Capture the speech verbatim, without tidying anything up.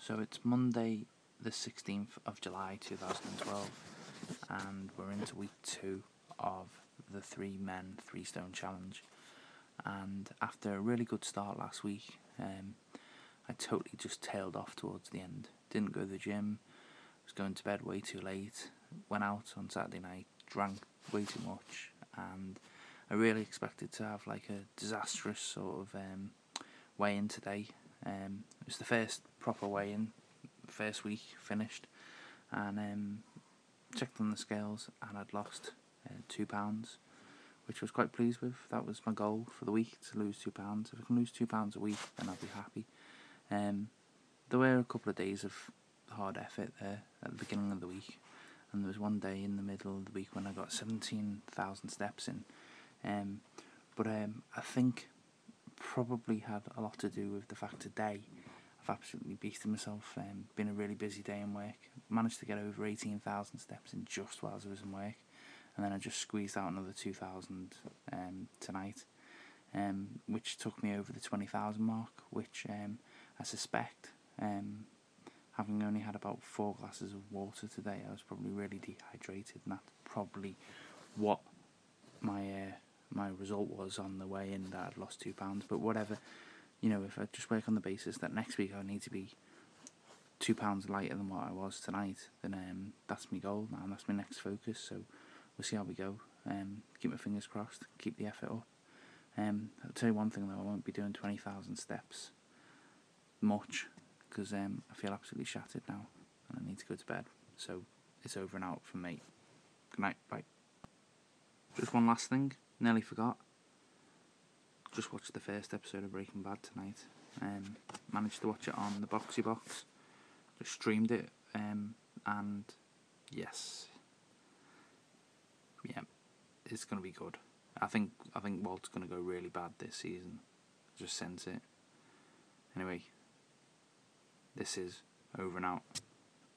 So it's Monday the sixteenth of July two thousand twelve, and we're into week two of the three men, three stone challenge. And after a really good start last week, um, I totally just tailed off towards the end. Didn't go to the gym, was going to bed way too late, went out on Saturday night, drank way too much, and I really expected to have like a disastrous sort of um, weigh-in today. Um, it was the first proper weigh-in, first week finished, and um, checked on the scales, and I'd lost uh, two pounds, which I was quite pleased with. That was my goal for the week, to lose two pounds. If I can lose two pounds a week, then I'll be happy. Um, there were a couple of days of hard effort there at the beginning of the week, and there was one day in the middle of the week when I got seventeen thousand steps in. Um, but um, I think probably had a lot to do with the fact today I've absolutely beaten myself. Um, been a really busy day in work. Managed to get over eighteen thousand steps in just whilst I was in work, and then I just squeezed out another two thousand um, tonight, um, which took me over the twenty thousand mark, which um, I suspect, um, having only had about four glasses of water today, I was probably really dehydrated, and that's probably what my uh, my result was on the way in, that I'd lost two pounds. But whatever, you know, if I just work on the basis that next week I need to be two pounds lighter than what I was tonight, then um, that's my goal now, and that's my next focus. So we'll see how we go. Um, keep my fingers crossed, keep the effort up. Um, I'll tell you one thing though, I won't be doing twenty thousand steps much, because um, I feel absolutely shattered now, and I need to go to bed. So it's over and out from me. Good night, bye. Just one last thing, nearly forgot. Just watched the first episode of Breaking Bad tonight. Um, managed to watch it on the Boxy Box. Just streamed it, um, and yes, yeah, it's gonna be good. I think I think Walt's gonna go really bad this season. I just sense it. Anyway, this is over and out.